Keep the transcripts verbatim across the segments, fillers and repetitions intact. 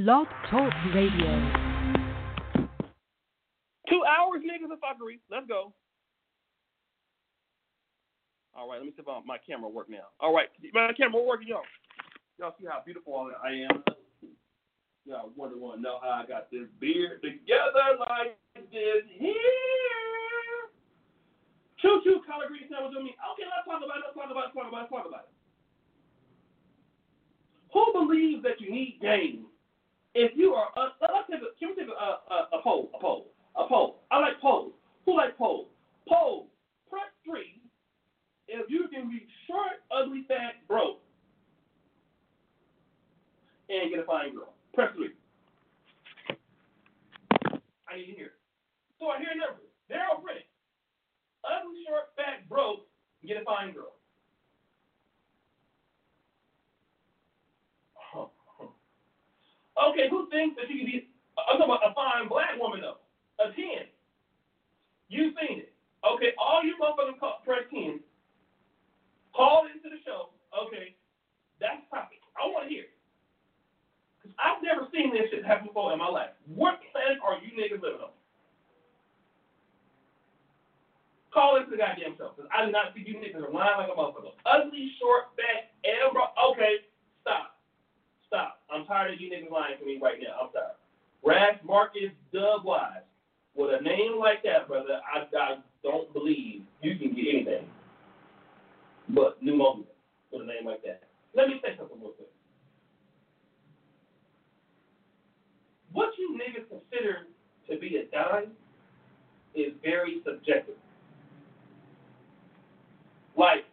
Blog Talk Radio. Two hours, niggas, of fuckery. Let's go. All right, let me see if my camera work now. All right, my camera working, y'all. Y'all see how beautiful I am? Y'all wonder, want to know how I got this beard together like this here. Choo choo, collard green sandwich with me. Okay, let's talk about it. Let's talk about it. Let's talk about it. Let's talk about it. Who believes that you need game? If you are, uh, let's take a, can we take a, a, a poll, a poll, a poll. I like polls. Who likes polls? Poll. Press three if you can be short, ugly, fat, broke, and get a fine girl. Press three. I need to hear it. So I hear numbers. They're all pretty. Ugly, short, fat, broke, get a fine girl. Okay, who thinks that you can be, I'm talking about a fine black woman though, a ten. You've seen it. Okay, all you motherfuckers call, press ten, call into the show. Okay, that's the topic. I want to hear it. Because I've never seen this shit happen before in my life. What planet are you niggas living on? Call into the goddamn show, because I do not see you niggas are lying like a motherfucker. Ugly, short, fat, and bro. Okay, stop. Stop. I'm tired of you niggas lying to me right now. I'm sorry. Rash Marcus Dub Wise. With a name like that, brother, I, I don't believe you can get anything but pneumonia with a name like that. Let me say something real quick. What you niggas consider to be a dime is very subjective. Like,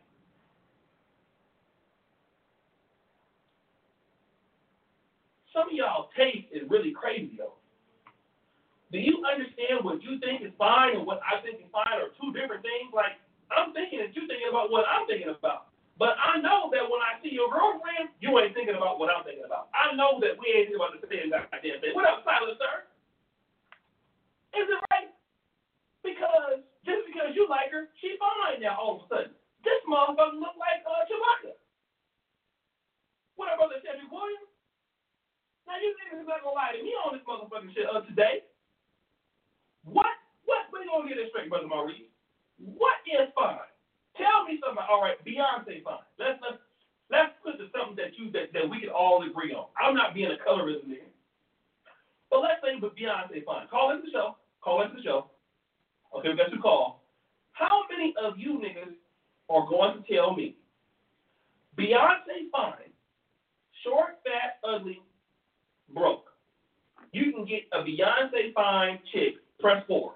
some of y'all taste is really crazy, though. Do you understand what you think is fine and what I think is fine are two different things? Like, I'm thinking that you're thinking about what I'm thinking about. But I know that when I see your girlfriend, you ain't thinking about what I'm thinking about. I know that we ain't thinking about the same goddamn thing. What up, Silas, sir? Is it right? Because just because you like her, she fine now all of a sudden. This motherfucker look like uh, Chewbacca. What up, brother Cedric Williams? Now, you niggas not gonna lie to me on this motherfucking shit uh, today. What? What? We're gonna get this straight, Brother Maurice. What is fine? Tell me something. All right, Beyonce fine. Let's let's let's put to something that you that, that we can all agree on. I'm not being a colorist nigga. But let's say but Beyonce fine. Call into the show. Call into the show. Okay, we got your call. How many of you niggas are going to tell me Beyonce fine, short, fat, ugly, broke? You can get a Beyonce fine chick, press four.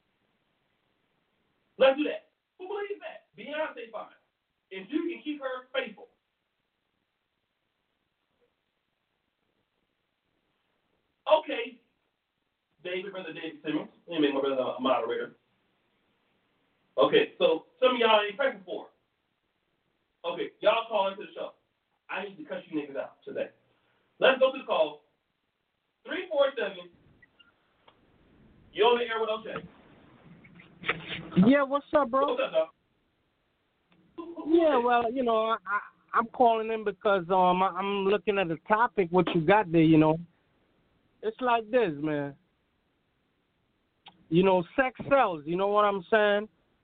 Let's do that. Who believes that? Beyonce fine. If you can keep her faithful. Okay, David, brother David Simmons. Let me make my brother a moderator. Okay, so some of y'all ain't pressing for her. Okay, y'all call into the show. I need to cut you niggas out today. Let's go to the call. three four seven. You on the air with O'Shea. Yeah, what's up, bro? What's up, dog? Yeah, well, you know, I, I, I'm calling in because um I, I'm looking at the topic, what you got there, you know. It's like this, man. You know, sex sells, you know what I'm saying?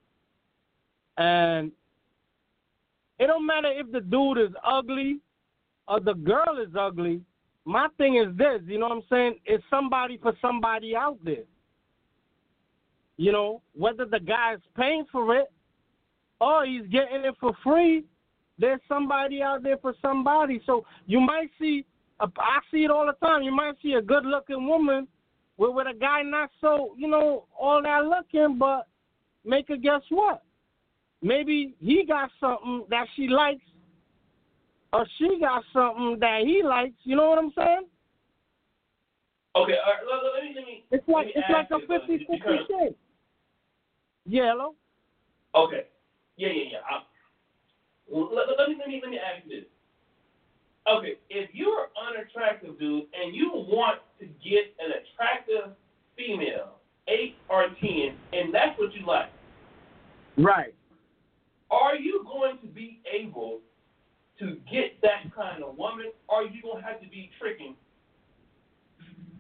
And it don't matter if the dude is ugly or the girl is ugly. My thing is this, you know what I'm saying? It's somebody for somebody out there. You know, whether the guy's paying for it or he's getting it for free, there's somebody out there for somebody. So you might see, a, I see it all the time, you might see a good-looking woman with, with a guy not so, you know, all that looking, but make her guess what? Maybe he got something that she likes or she got something that he likes. You know what I'm saying? Okay, all right, let, let me, let me, it's like, let me it's like a fifty-fifty shit. Yeah, hello? Okay. Yeah, yeah, yeah. I, let, let, me, let, me, let me ask you this. Okay, if you're an unattractive dude and you want to get an attractive female, eight or ten, and that's what you like. Right. Are you going to be able to get that kind of woman, or are you going to have to be tricking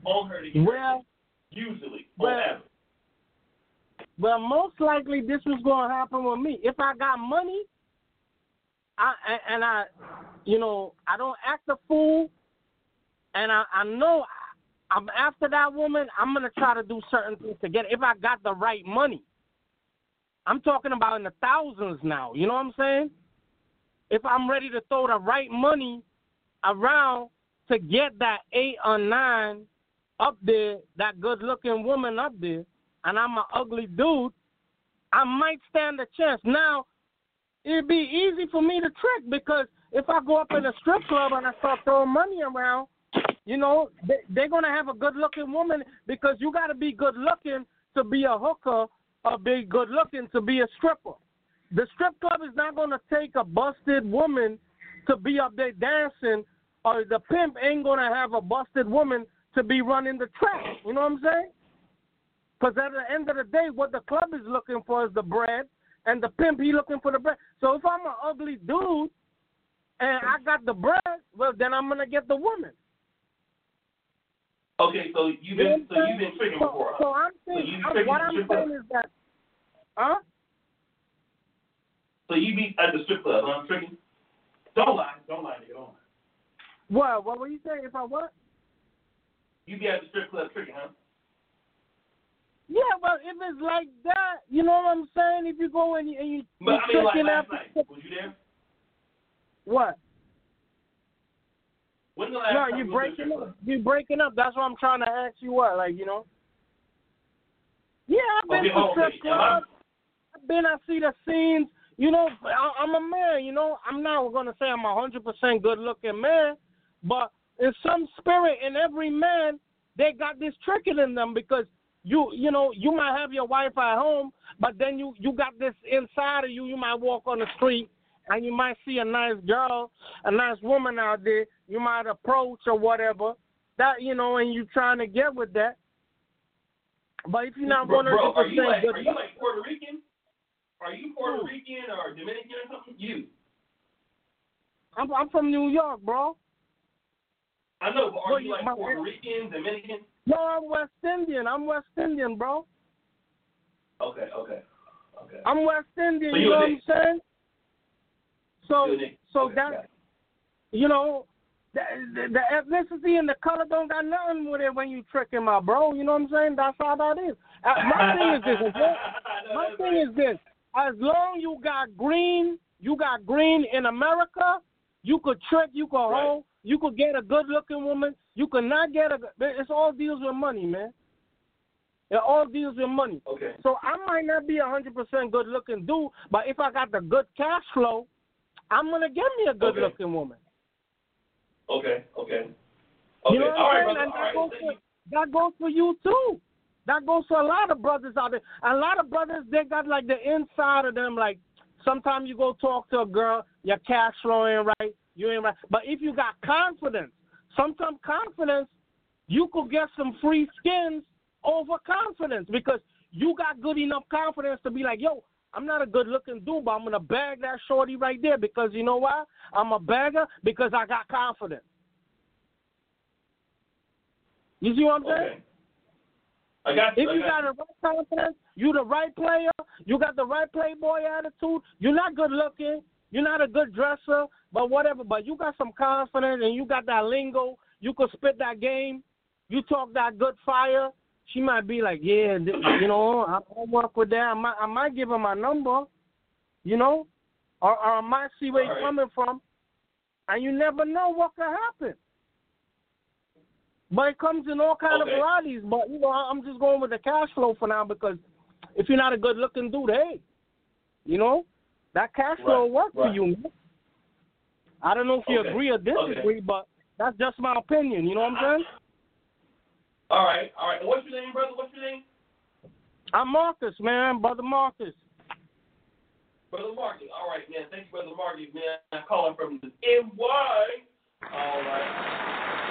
on her to get well, usually, well, on average. Well, most likely this was going to happen with me. If I got money, I and I, you know, I don't act a fool, and I, I know I'm after that woman, I'm going to try to do certain things to get it. If I got the right money. I'm talking about in the thousands now. You know what I'm saying? If I'm ready to throw the right money around to get that eight or nine up there, that good-looking woman up there, and I'm an ugly dude, I might stand a chance. Now, it'd be easy for me to trick because if I go up in a strip club and I start throwing money around, you know, they, they're going to have a good-looking woman because you got to be good-looking to be a hooker or be good-looking to be a stripper. The strip club is not going to take a busted woman to be up there dancing, or the pimp ain't going to have a busted woman to be running the track. You know what I'm saying? Because at the end of the day, what the club is looking for is the bread, and the pimp, he looking for the bread. So if I'm an ugly dude and I got the bread, well, then I'm going to get the woman. Okay, so you've been, so you've been tricking so, before. So I'm saying, so I'm, what I'm saying is that, huh? So you be at the strip club, huh? Tricking? Don't lie, don't lie, nigga, don't lie. What? What were you saying? If I what? You be at the strip club tricking, huh? Yeah, but if it's like that, you know what I'm saying? If you go and you, and you but I mean, like last after, night, was you there? What? When's the last no, time you you breaking up. You breaking up. That's what I'm trying to ask you. What, like you know? Yeah, I've been okay, to strip okay. clubs. I've been. I see the scenes. You know, I, I'm a man. You know, I'm not gonna say I'm a hundred percent good looking man, but in some spirit in every man, they got this tricking in them because you, you know, you might have your wife at home, but then you, you got this inside of you. You might walk on the street and you might see a nice girl, a nice woman out there. You might approach or whatever that, you know, and you trying to get with that. But if you're not bro, one hundred percent bro, are you like, good, are you like Puerto Rican? Are you Puerto hmm. Rican or Dominican or something? You? I'm, I'm from New York, bro. I know, but are well, you like my, Puerto Rican, Dominican? No, I'm West Indian. I'm West Indian, bro. Okay, okay, okay. I'm West Indian. So you know what I'm saying? So, so okay, that, you know, the, the, the ethnicity and the color don't got nothing with it when you tricking my bro. You know what I'm saying? That's how that is. Uh, my thing is this. Okay? My thing right. is this. As long you got green, you got green in America, you could trick, you could right. hold, you could get a good-looking woman. You could not get a. It's all deals with money, man. It all deals with money. Okay. So I might not be a hundred percent good-looking dude, but if I got the good cash flow, I'm gonna get me a good-looking okay. woman. Okay. Okay. Okay. You know what all I'm right, saying? brother. And that, all goes right. for, that goes for you too. That goes for a lot of brothers out there. A lot of brothers, they got like the inside of them. Like sometimes you go talk to a girl, your cash flow ain't right, you ain't right. But if you got confidence, sometimes confidence, you could get some free skins over confidence because you got good enough confidence to be like, yo, I'm not a good-looking dude, but I'm going to bag that shorty right there because you know why? I'm a bagger because I got confidence. You see what I'm saying? Okay. I got you. If I you got, got the right confidence, you the right player, you got the right playboy attitude, you're not good-looking, you're not a good dresser, but whatever, but you got some confidence and you got that lingo, you could spit that game, you talk that good fire, she might be like, yeah, you know, I, I work with that. I might, I might give her my number, you know, or, or I might see where you're coming from, and you never know what could happen. But it comes in all kind okay. of varieties. But, you know, I'm just going with the cash flow for now because if you're not a good-looking dude, hey, you know, that cash flow right. works right. for you, man. I don't know if you okay. agree or disagree, okay. but that's just my opinion. You know what I'm saying? All right, all right. What's your name, brother? What's your name? I'm Marcus, man. Brother Marcus. Brother Marcus. All right, man. Thank you, Brother Marcus, man. I'm calling from the N Y. All right.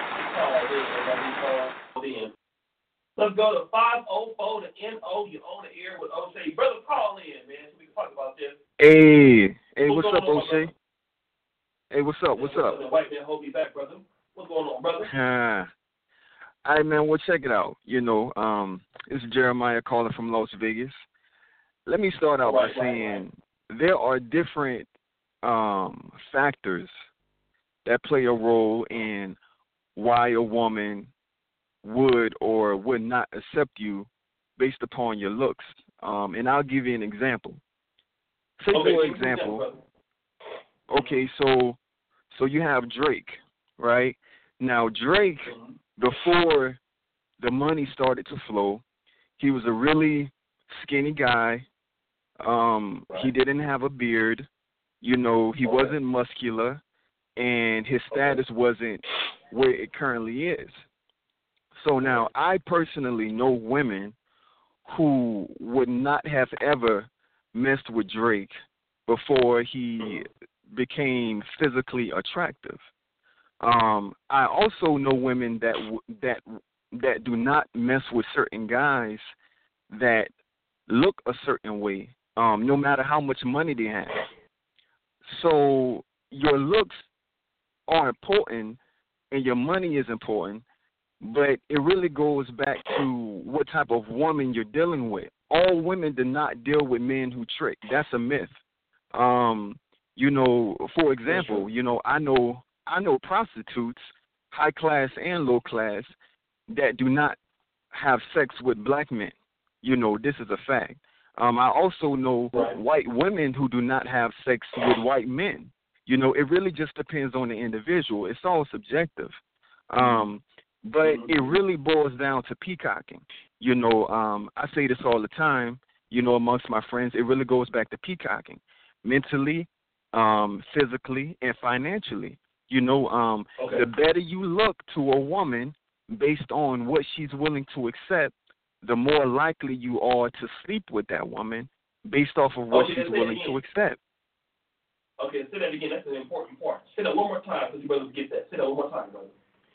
Call in. Let's go to five oh four to N O. You're on the air with O'Shea. Brother, call in, man, so we can talk about this. Hey, hey, what's, what's up, on, O'Shea? Hey, what's up? What's man, up? The white man hold me back, brother. What's going on, brother? Uh, All right, man. Well, check it out. You know, um, it's Jeremiah calling from Las Vegas. Let me start out right, by right, saying right. there are different um, factors that play a role in why a woman would or would not accept you based upon your looks. Um, and I'll give you an example. Say, okay, for example, okay, so so you have Drake, right? Now, Drake, mm-hmm. before the money started to flow, he was a really skinny guy. Um, right. He didn't have a beard. You know, he okay. wasn't muscular, and his status okay. wasn't where it currently is. So now I personally know women who would not have ever messed with Drake before he became physically attractive. Um, I also know women that that that do not mess with certain guys that look a certain way, um, no matter how much money they have. So your looks are important and your money is important, but it really goes back to what type of woman you're dealing with. All women do not deal with men who trick. That's a myth. Um, you know, for example, you know, I know I know prostitutes, high class and low class, that do not have sex with black men. You know, this is a fact. Um, I also know right. white women who do not have sex with white men. You know, it really just depends on the individual. It's all subjective. Um, but it really boils down to peacocking. You know, um, I say this all the time, you know, amongst my friends, it really goes back to peacocking, mentally, um, physically, and financially. You know, um, okay. the better you look to a woman based on what she's willing to accept, the more likely you are to sleep with that woman based off of what okay, she's willing to accept. Okay, say that again. That's an important part. Say that one more time so you brothers get that. Say that one more time, brother.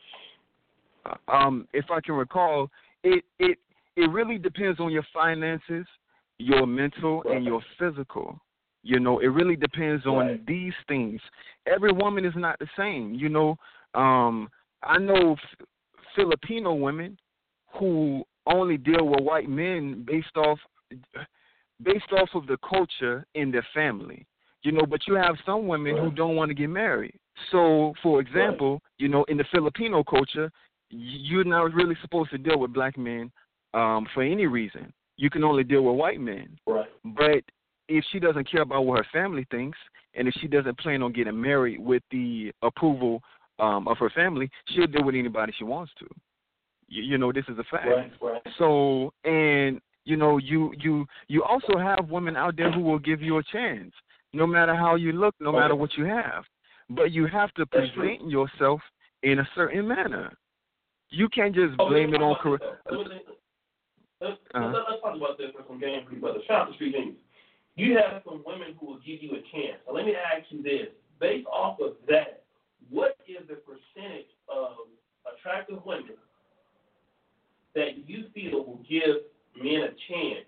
Uh, um, if I can recall, it it it really depends on your finances, your mental, right. and your physical. You know, it really depends on right. these things. Every woman is not the same. You know, um, I know f- Filipino women who only deal with white men based off based off of the culture in their family. You know, but you have some women right. who don't want to get married. So, for example, right. you know, in the Filipino culture, you're not really supposed to deal with black men um, for any reason. You can only deal with white men. Right. But if she doesn't care about what her family thinks, and if she doesn't plan on getting married with the approval um, of her family, she'll deal with anybody she wants to. You, you know, this is a fact. Right, right. So, and, you know, you, you, you also have women out there who will give you a chance, no matter how you look, no okay. matter what you have. But you have to That's present true. yourself in a certain manner. You can't just okay, blame it on career. Let's, let's, uh-huh. let's talk about this for some game for you, brother. Shout out to Street Genius. You have some women who will give you a chance. So let me ask you this. Based off of that, what is the percentage of attractive women that you feel will give men a chance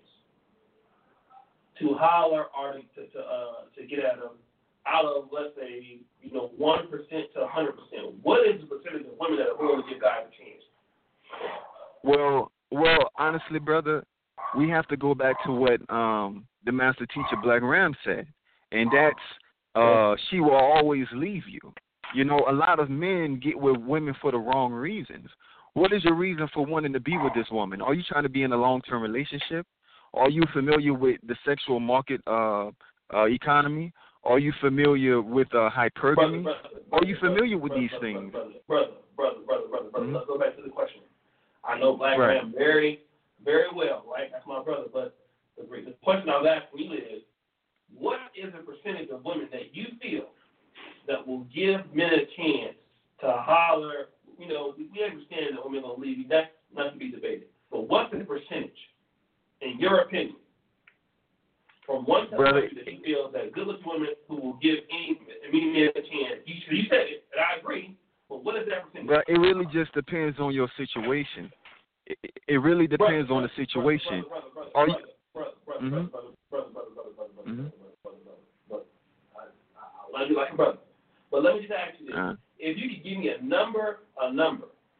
to holler or to to, uh, to get at them out of, let's say, you know, one percent to one hundred percent? What is the percentage of women that are willing to give guys a chance? Well, well, honestly, brother, we have to go back to what um, the master teacher Black Ram said, and that's uh, she will always leave you. You know, a lot of men get with women for the wrong reasons. What is your reason for wanting to be with this woman? Are you trying to be in a long-term relationship? Are you familiar with the sexual market uh, uh, economy? Are you familiar with uh, hypergamy? Brother, brother, brother, Are you familiar brother, with these brother, things? Brother, brother, brother, brother, brother, brother. Mm-hmm. Let's go back to the question. I know Black right. Ram very, very well, right? That's my brother. But the, the question I was asking you is, what is the percentage of women that you feel that will give men a chance to holler? You know, we understand that women are going to leave you. That's not to be debated. But what's the percentage, in your opinion, from one to another that you feel that good-looking women who will give any, any man a chance? You, you said it, and I agree. But what is that percentage? But it really just depends on your situation. It, it really depends brother, on the situation. Brother, brother, brother, Are you? Brother, brother, Mm-hmm. brother, brother, brother, brother, brother, brother, mm-hmm. brother, brother, brother, brother. I, I, I love you like a brother. But let me just ask you this. Uh-huh. If you could give me a number, a number,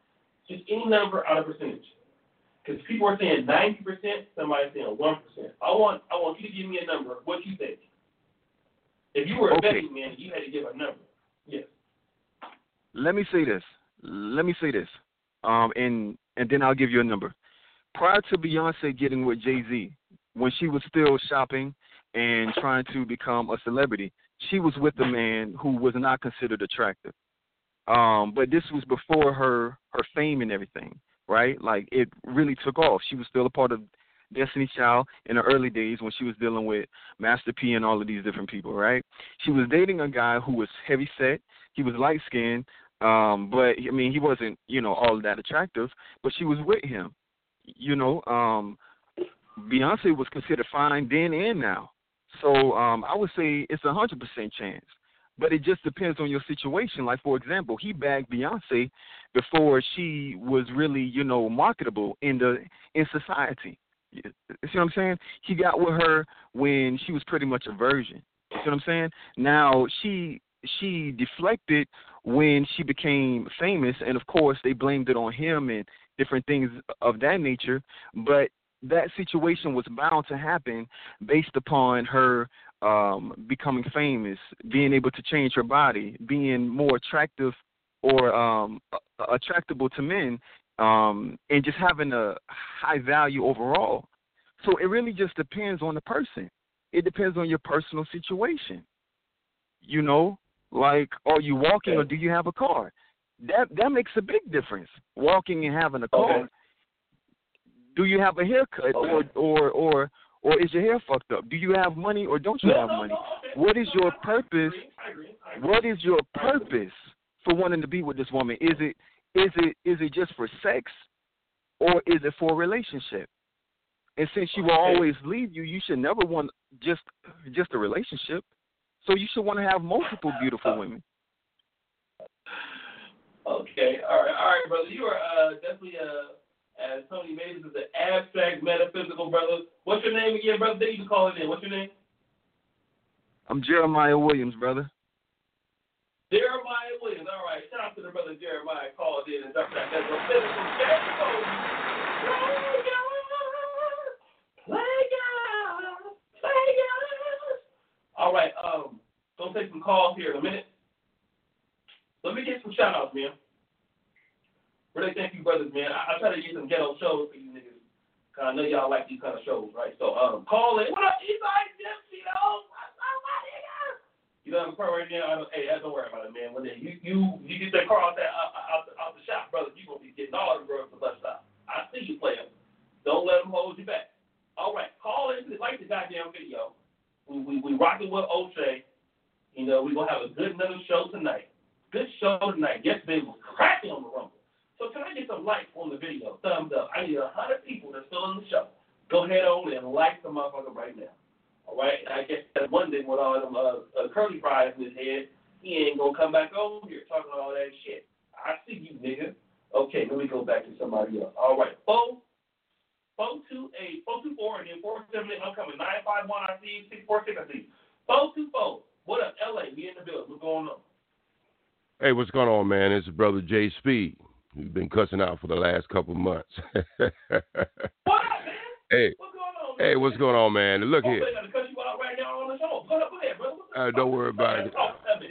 Just any number out of percentage. Because people are saying ninety percent, somebody's saying one percent. I want I want you to give me a number. What you think? If you were a Okay. betting man, you had to give a number. Yes. Let me say this. Let me say this. Um, and and then I'll give you a number. Prior to Beyonce getting with Jay-Z, when she was still shopping and trying to become a celebrity, she was with a man who was not considered attractive. Um, but this was before her her fame and everything, right? Like, it really took off. She was still a part of Destiny Child in the early days when she was dealing with Master P and all of these different people, right? She was dating a guy who was heavy set. He was light skinned, um, but I mean, he wasn't, you know, all that attractive. But she was with him, you know. Um, Beyonce was considered fine then and now, so um, I would say it's a hundred percent chance. But it just depends on your situation. Like, for example, he bagged Beyonce before she was really, you know, marketable in the in society. You see what I'm saying? He got with her when she was pretty much a virgin. You see what I'm saying? Now, she she deflected when she became famous, and, of course, they blamed it on him and different things of that nature. But that situation was bound to happen based upon her um, becoming famous, being able to change her body, being more attractive or um, attractable to men, um, and just having a high value overall. So it really just depends on the person. It depends on your personal situation. You know, like, are you walking or do you have a car? That that makes a big difference. Walking and having a car. Okay. Do you have a haircut, Okay. or or or or is your hair fucked up? Do you have money or don't you No, have no, money? no, okay. What is your I purpose? agree, I agree, I agree. What is your purpose for wanting to be with this woman? Is it is it is it just for sex, or is it for a relationship? And since she will Okay. always leave you, you should never want just just a relationship. So you should want to have multiple beautiful women. Okay, all right, all right, brother. You are uh, definitely, uh, as Tony Mays is an abstract metaphysical brother. What's your name again, brother? They you call it in. What's your name? I'm Jeremiah Williams, brother. Jeremiah Williams. All right, shout out to the brother Jeremiah called in and dropped that metaphysical Play God, play God. All right, um, gonna take some calls here in a minute. Let me get some shout outs, man. Really thank you, brothers, man. I, I try to get some ghetto shows for you niggas. Cause I know y'all like these kind of shows, right? So um call in. What up, Eastside Gypsy, though? What's up, my nigga? You don't have a car right now? I don't, hey, don't worry about it, man. When they, you you you get that car out that out, out, the, out the shop, brother, you gonna be getting all the girls to the bus stop. I see you, player. Don't let them hold you back. All right, call in. Like the goddamn video. We we we rocking with O'Shea. You know, we're gonna have a good another show tonight. Good show tonight. Yesterday was cracking on the Rumble. So can I get some likes on the video? Thumbs up. I need a hundred people that's still in the show. Go ahead on and like the motherfucker right now. All right? I guess that one day with all them uh, uh, curly fries in his head, he ain't gonna come back over here talking all that shit. I see you, nigga. Okay, let me go back to somebody else. All right, four, four two eight, four two four, and then four seven eight. I'm coming. Nine five one. I see you. Six four six. I see you. Four two four. What up, L A? We in the building. What's going on? Hey, what's going on, man? It's brother Jay Speed. We've been cussing out for the last couple of months. What up, man? Hey, what's going on, man? hey, what's going on, man? Look here. I'm going to cut you out right now on the show. Go ahead, brother. Uh, don't worry about it.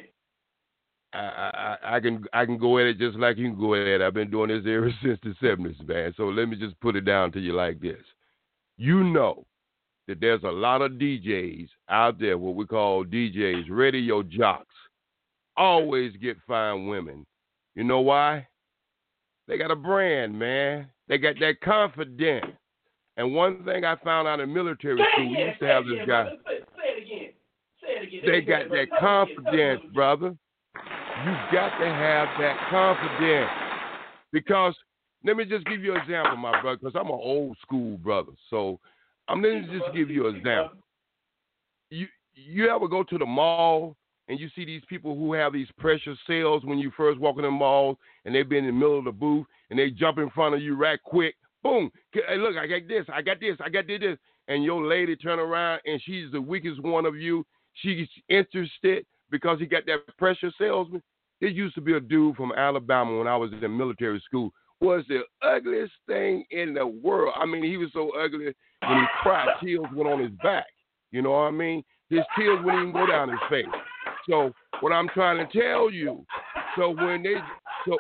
I, I, I can I can go at it just like you can go at it. I've been doing this ever since the seventies, man. So let me just put it down to you like this. You know that there's a lot of D Js out there, what we call D Js, radio jocks, always get fine women. You know why? They got a brand, man. They got that confidence. And one thing I found out in military say school, we again, used to have this again, guy. Say, say it again. Say it again. They Say got it that again, confidence, brother. You got to have that confidence. Because, let me just give you an example, my brother, because I'm an old school brother. So, I'm going to just give you an example. You, you ever go to the mall and you see these people who have these precious sales when you first walk in the mall and they've been in the middle of the booth and they jump in front of you right quick. Boom. Hey, look, I got this. I got this. I got this. And your lady turn around and she's the weakest one of you. She's interested because he got that precious salesman. There used to be a dude from Alabama when I was in military school. was the ugliest thing in the world. I mean, he was so ugly when he cried, tears went on his back. You know what I mean? His tears wouldn't even go down his face. So what I'm trying to tell you, so when they, so,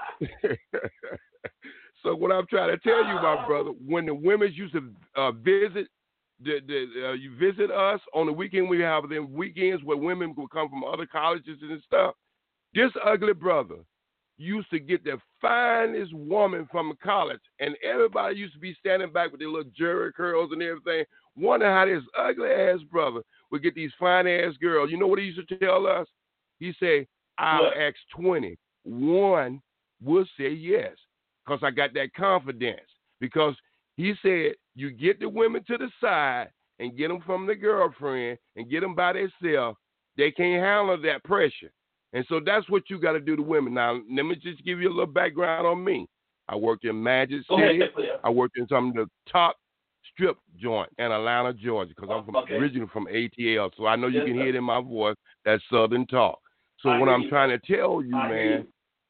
so what I'm trying to tell you, my brother, when the women used to uh, visit, the, the uh, you visit us on the weekend, we have them weekends where women would come from other colleges and stuff. This ugly brother used to get the finest woman from college, and everybody used to be standing back with their little jerry curls and everything, wondering how this ugly ass brother would get these fine ass girls. You know what he used to tell us? He said, I'll what? ask twenty. One will say yes, because I got that confidence. Because he said, you get the women to the side and get them from the girlfriend and get them by themselves. They can't handle that pressure. And so that's what you got to do to women. Now, let me just give you a little background on me. I worked in Magic City. I worked in some of the top strip joint in Atlanta, Georgia, because I'm from, okay. originally from A T L. So I know you yes, can sir. hear it in my voice, that Southern talk. So I what I'm you. trying to tell you, I man,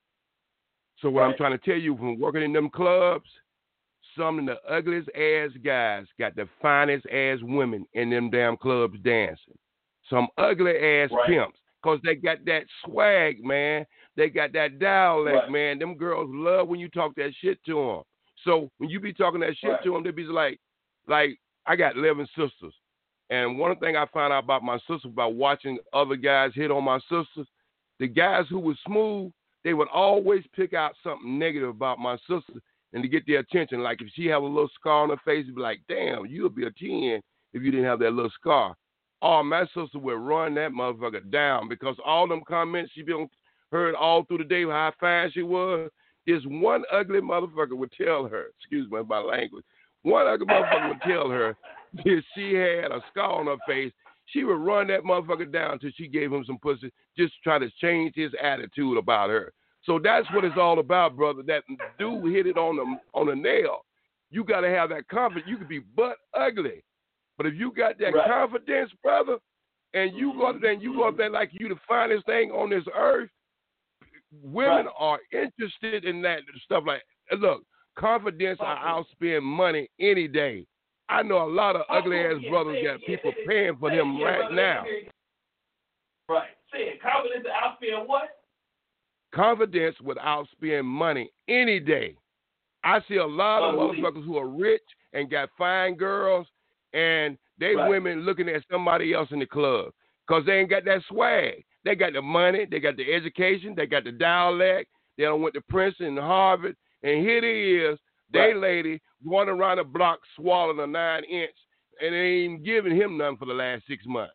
so what right. I'm trying to tell you, from working in them clubs, some of the ugliest ass guys got the finest ass women in them damn clubs dancing. Some ugly ass right. pimps. Because they got that swag, man. They got that dialect, right. man. Them girls love when you talk that shit to them. So when you be talking that shit right. to them, they be like, like, I got eleven sisters. And one thing I found out about my sisters, by watching other guys hit on my sisters, the guys who were smooth, they would always pick out something negative about my sister and to get their attention. Like if she have a little scar on her face, you'd be like, damn, you would be a ten if you didn't have that little scar. Oh, my sister would run that motherfucker down because all them comments she been heard all through the day how fine she was. This one ugly motherfucker would tell her, excuse me my language, one ugly motherfucker would tell her if she had a scar on her face, she would run that motherfucker down until she gave him some pussy just to try to change his attitude about her. So that's what it's all about, brother. That dude hit it on the on the nail. You got to have that confidence. You could be butt ugly. But if you got that right. confidence, brother, and you go there and you go there like you the finest thing on this earth, women right. are interested in that stuff. Like, look, confidence, I outspend money any day. I know a lot of ugly ass yeah, brothers got yeah, people yeah, paying for them yeah, right brother, now. Right. Say it. Confidence to outspend what? Confidence would outspend money any day. I see a lot of oh, motherfuckers who are rich and got fine girls, and they right. women looking at somebody else in the club because they ain't got that swag. They got the money, they got the education, they got the dialect, they done went to Princeton and Harvard, and here they is, right. they lady going around the block swallowing a nine inch, and they ain't even giving him nothing for the last six months.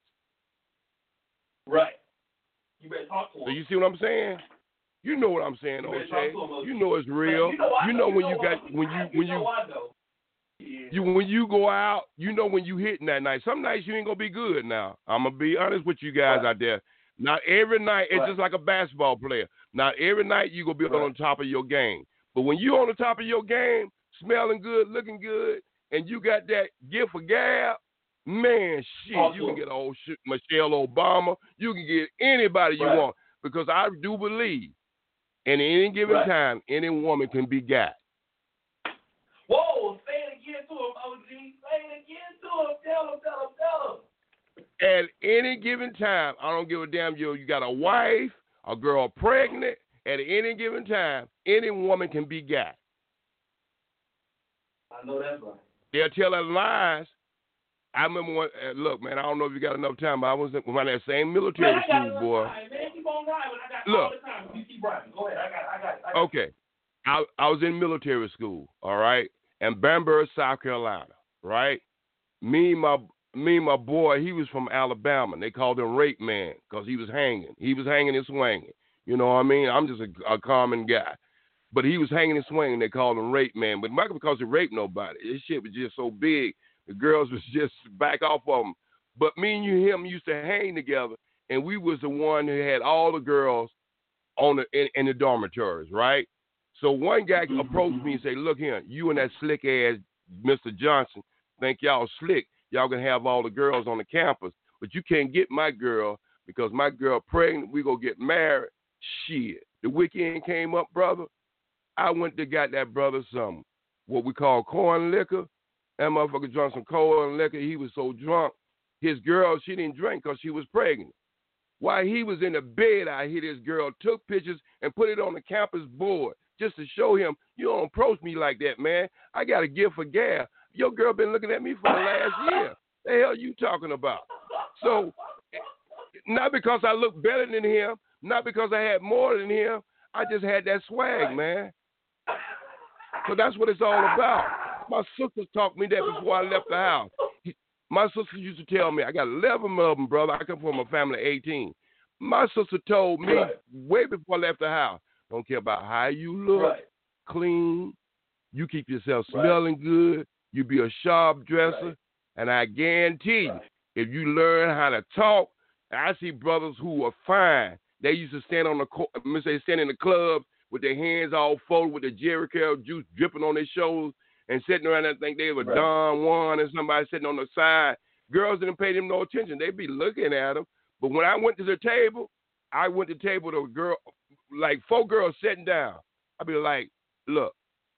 Right. You better talk to him. So you see what I'm saying? You know what I'm saying, O'Shea. You know it's real. You know, you know when you, know you got when you when you. Yeah. You when you go out, you know when you hitting that night. Some nights you ain't gonna be good. Now I'm gonna be honest with you guys right. out there. Not every night it's right. just like a basketball player. Not every night you gonna be right. on top of your game. But when you on the top of your game, smelling good, looking good, and you got that gift of gab, man, shit, awesome. You can get old shit, Michelle Obama. You can get anybody you right. want because I do believe, in any given right. time, any woman can be got. Whoa, say it again to him, O G. Say it again to him. Tell him, tell him, tell him. At any given time, I don't give a damn, you you got a wife, a girl pregnant, at any given time, any woman can be got. I know that's right. They're telling lies. I remember when, uh, look, man, I don't know if you got enough time, but I was in that same military man, school, boy. Time, man. Keep on riding. I got look, all the time. You keep riding. Go ahead. I got it. I got it. I got okay. I, I was in military school, all right, in Bamberg, South Carolina, right? Me, my me, my boy, he was from Alabama. They called him Rape Man because he was hanging. He was hanging and swinging. You know what I mean? I'm just a, a common guy. But he was hanging and swinging. They called him Rape Man. But not because he raped nobody. This shit was just so big, the girls was just back off of him. But me and you, him used to hang together, and we was the one who had all the girls on the in, in the dormitories, right? So one guy approached me and said, look here, you and that slick ass Mister Johnson think y'all slick. Y'all can have all the girls on the campus, but you can't get my girl because my girl pregnant. We gonna get married. Shit. The weekend came up, brother. I went to got that brother some what we call corn liquor. That motherfucker drank some corn liquor. He was so drunk. His girl, she didn't drink because she was pregnant. While he was in the bed, I hear this girl took pictures and put it on the campus board just to show him, you don't approach me like that, man. I got a gift for gas. Your girl been looking at me for the last year. The hell you talking about? So, not because I look better than him, not because I had more than him, I just had that swag, man. So that's what it's all about. My sisters taught me that before I left the house. My sister used to tell me, I got eleven of them, brother. I come from a family of eighteen. My sister told me right. way before I left the house, don't care about how you look, right. clean, you keep yourself smelling right. good, you be a sharp dresser, right. and I guarantee right. you, if you learn how to talk, I see brothers who are fine. They used to stand on the, they stand in the club with their hands all folded with the Jerry Curl juice dripping on their shoulders, and sitting around and think they were right. Don Juan and somebody sitting on the side. Girls didn't pay them no attention. They'd be looking at them. But when I went to the table, I went to the table to a girl, like four girls sitting down. I'd be like, look,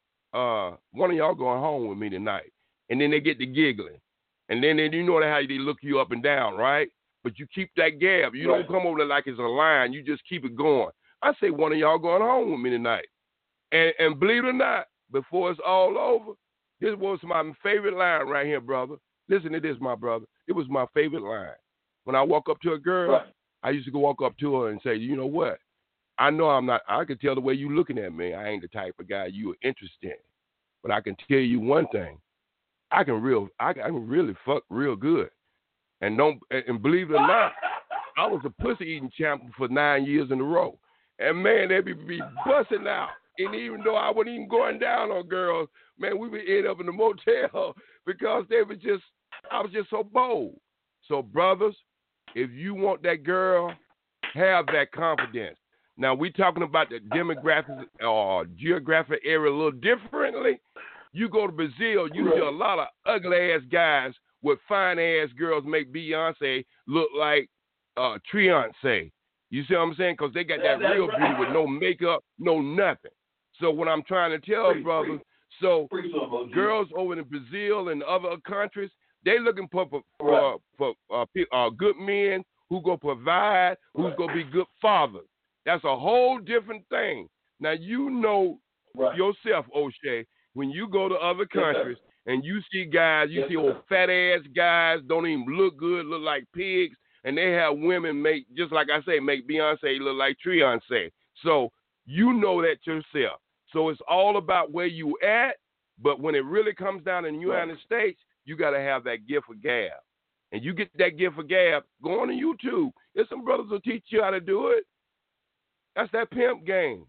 uh, one of y'all going home with me tonight. And then they get to giggling. And then they, you know how they look you up and down, right? But you keep that gap. You right. don't come over there like it's a line. You just keep it going. I say one of y'all going home with me tonight. And, and believe it or not, before it's all over, this was my favorite line right here, brother. Listen to this, my brother. It was my favorite line. When I walk up to a girl, right. I used to go walk up to her and say, you know what? I know I'm not, I can tell the way you looking at me. I ain't the type of guy you are interested in. But I can tell you one thing. I can real, I can really fuck real good. And don't, and believe it or not, I was a pussy eating champion for nine years in a row. And man, they be, be busting out. And even though I wasn't even going down on girls, man, we would end up in the motel because they were just, I was just so bold. So, brothers, if you want that girl, have that confidence. Now, we talking about the demographics or geographic area a little differently. You go to Brazil, you see a lot of ugly-ass guys with fine-ass girls make Beyonce look like uh, Treyonce. You see what I'm saying? Because they got that real beauty with no makeup, no nothing. So what I'm trying to tell free, brothers, free. so free girls over in Brazil and other countries, they looking for for, right. for, for uh, uh, good men who go provide, who's right. gonna be good fathers. That's a whole different thing. Now you know right. yourself, O'Shea, when you go to other countries yes, and you see guys, you yes, see old fat ass guys don't even look good, look like pigs, and they have women make just like I say, make Beyonce look like Treyonce. So you know that yourself. So it's all about where you at, but when it really comes down in the United right. States, you got to have that gift of gab. And you get that gift of gab, go on to YouTube. There's some brothers will teach you how to do it. That's that pimp game.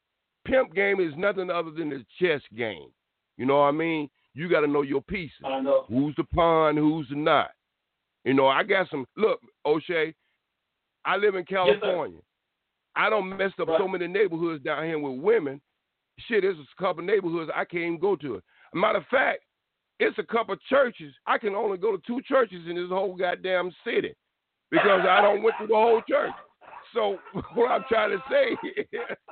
Pimp game is nothing other than the chess game. You know what I mean? You got to know your pieces. I know. Who's the pawn, who's the not. You know, I got some, look, O'Shea, I live in California. Yes, I don't mess up right. so many neighborhoods down here with women. Shit, there's a couple neighborhoods I can't even go to. Matter of fact, it's a couple churches. I can only go to two churches in this whole goddamn city because I don't went to the whole church. So what I'm trying to say is,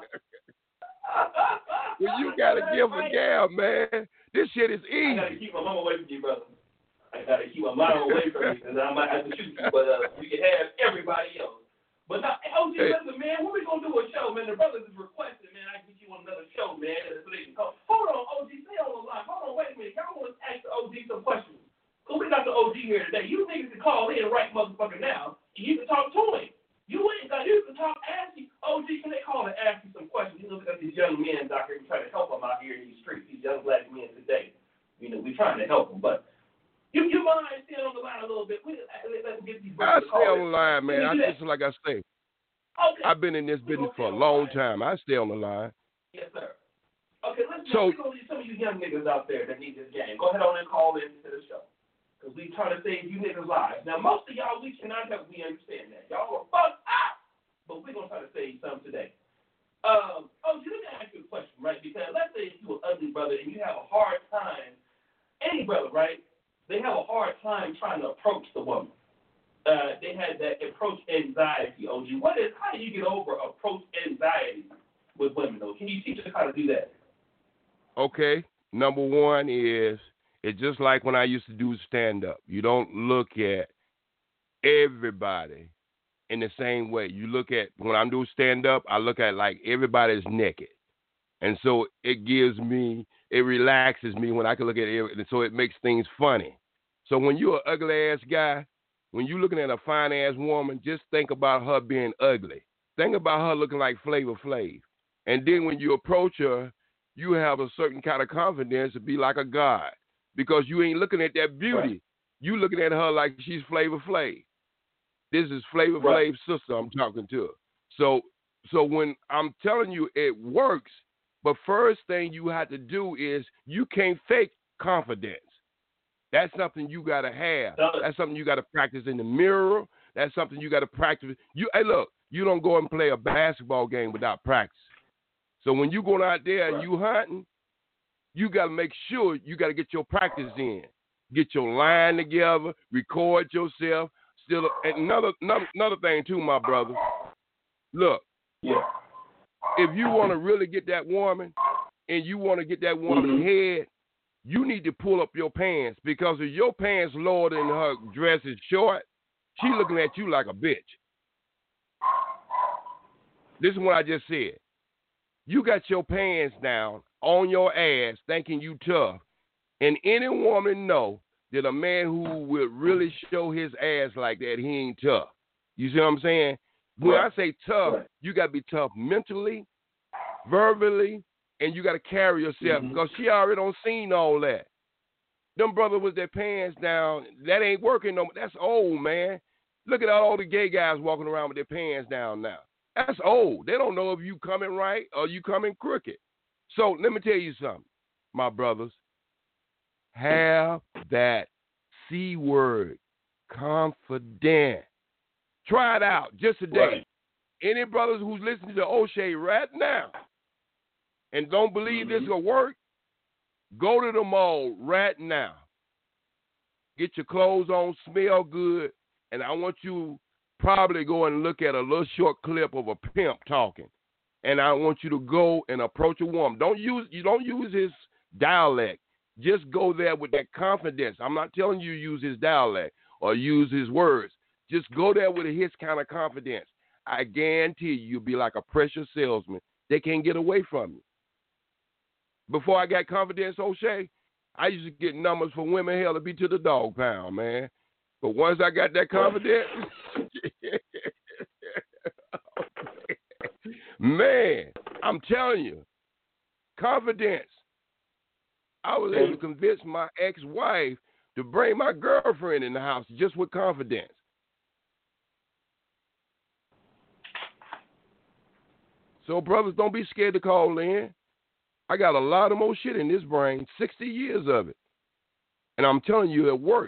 well, you got to give a gal, man. This shit is easy. I got to keep my mama away from you, brother. I got to keep my mama away from you because I might have to shoot you, but uh, you can have everybody else. But now, O G, hey. listen, man, when we going to do a show, man? The brothers is requesting, man, I can get you on another show, man, so they can call. Hold on, O G, stay on the line. Hold on, wait a minute. Y'all want to ask the O G some questions. Because we got the O G here today. You niggas can call in right motherfucker now, and you can talk to him. You ain't got, you can talk, ask you. O G, can they call and ask you some questions? You know, because these young men out here, we trying to help them out here in these streets, these young black men today. You know, we're trying to help them, but you, you mind staying on the line a little bit? We, let, let's get these I stay on the line, man. I just like I say. Okay. I've been in this business for a long time. I stay on the line. Yes, sir. Okay, let's so, go to some of you young niggas out there that need this game. Go ahead on and call in to the show. Because we trying to save you niggas' lives. Now, most of y'all, we cannot help. We understand that. Y'all are fucked up. But we're going to try to save some today. Um, oh, let me ask you a question, right? Because let's say if you're an ugly brother and you have a hard time, any brother, right? They have a hard time trying to approach the woman. Uh, they had that approach anxiety, O G. What is, how do you get over approach anxiety with women, though? Can you teach us how to do that? okay, number one is it's just like when I used to do stand-up. You don't look at everybody in the same way. You look at, when I'm doing stand-up, I look at like everybody's naked. And so it gives me, it relaxes me when I can look at it, and so it makes things funny. So when you're an ugly-ass guy, when you're looking at a fine-ass woman, just think about her being ugly. Think about her looking like Flavor Flav. And then when you approach her, you have a certain kind of confidence to be like a god, because you ain't looking at that beauty. Right. You looking at her like she's Flavor Flav. This is Flavor right. Flav's sister I'm talking to. So, so when I'm telling you it works, but first thing you have to do is you can't fake confidence. That's something you got to have. That's something you got to practice in the mirror. That's something you got to practice. You, hey, look, you don't go and play a basketball game without practice. So when you going out there and you hunting, you got to make sure you got to get your practice in. Get your line together, record yourself. Still, and another, another, another thing too, my brother. Look, yeah. If you want to really get that woman, and you want to get that woman's mm-hmm. head, you need to pull up your pants, because if your pants lower than her dress is short, she looking at you like a bitch. This is what I just said. You got your pants down on your ass, thinking you tough, and any woman know that a man who will really show his ass like that, he ain't tough. You see what I'm saying? When right. I say tough, right. you got to be tough mentally, verbally, and you got to carry yourself, mm-hmm. because she already don't seen all that. Them brothers with their pants down, that ain't working no more. That's old, man. Look at all the gay guys walking around with their pants down now. That's old. They don't know if you coming right or you coming crooked. So let me tell you something, my brothers. Have that C word, confident. Try it out just today. Right. Any brothers who's listening to O'Shea right now and don't believe mm-hmm. this will work, go to the mall right now. Get your clothes on, smell good, and I want you probably go and look at a little short clip of a pimp talking. And I want you to go and approach a woman. Don't use you don't use his dialect. Just go there with that confidence. I'm not telling you to use his dialect or use his words. Just go there with his kind of confidence. I guarantee you, you'll be like a precious salesman. They can't get away from you. Before I got confidence, O'Shea, I used to get numbers for women, hell, to be to the dog pound, man. But once I got that confidence, man, I'm telling you, confidence. I was able to convince my ex-wife to bring my girlfriend in the house just with confidence. So, brothers, don't be scared to call in. I got a lot of more shit in this brain, sixty years of it. And I'm telling you, it worked.